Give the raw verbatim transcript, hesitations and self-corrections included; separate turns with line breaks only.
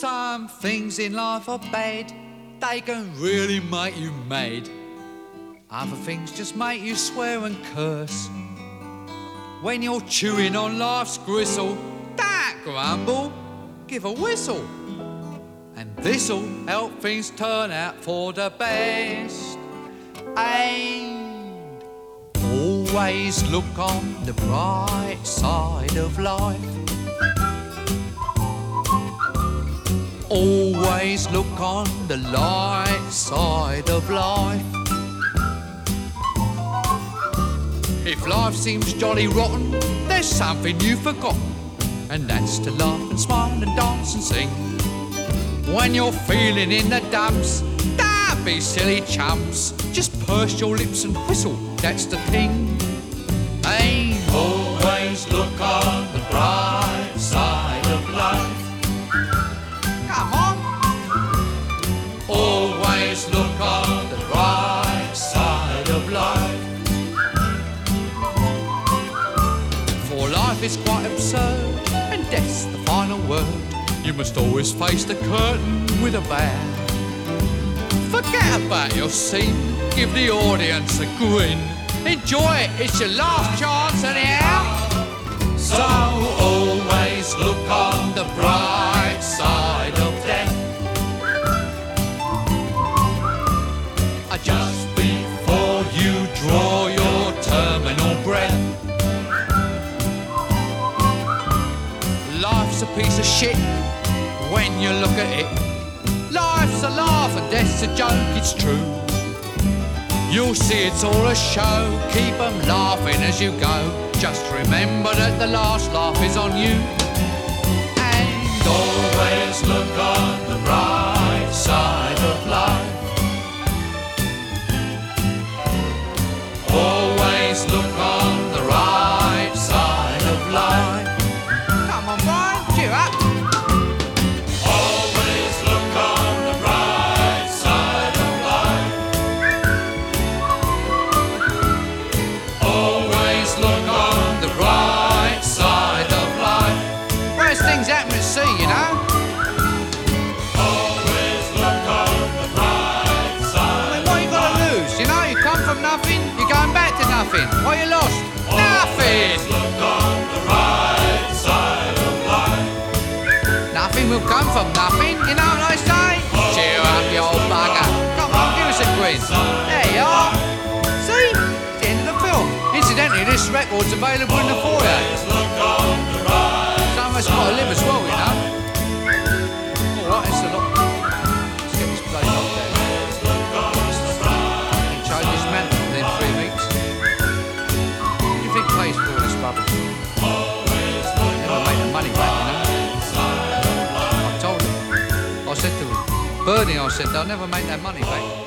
Some things in life are bad, they can really make you mad. Other things just make you swear and curse. When you're chewing on life's gristle, don't grumble, give a whistle. And this'll help things turn out for the best. And always look on the bright side of life. Always look on the light side of life. If life seems jolly rotten, there's something you've forgotten, and that's to laugh and smile and dance and sing. When you're feeling in the dumps, don't be silly chumps. Just purse your lips and whistle, that's the thing. Hey, always look on the bright side of life. Come on. Always look on the bright side of life. For life is quite absurd, and death's the final word. You must always face the curtain with a bow. Forget about your scene, give the audience a grin. Enjoy it, it's your last chance anyhow. So always look on the bright side of death. Just before you draw your terminal breath. Life's a piece of shit when you look at it. Life's a laugh and death's a joke, it's true. You'll see it's all a show, keep 'em laughing as you go. Just remember that the last laugh is on you. And always look on the bright side of life. Always look on the right side of life. Come on, Brian, cheer up. Always look on the right side of life. Always look on the right side of life. Worst things happen at sea, you know. Always look on the right side. I mean, what you got to lose? You know, you come from nothing, you're going back to nothing. What you lost? Nothing. Look on the right side of life. Nothing will come from nothing, you know what I say? Cheer up, you old bugger. Come on, give us a quiz. There you are. See? It's the end of the film. Incidentally, this record's available in the foyer. Some of us got to live as well, you know. Alright, it's a lot. Let's get this place up there. Change this man within three weeks. What do you think pays for all this rubbish? Never make the money back, you know. I told him. I said to him, Bernie, I said, they'll never make that money back.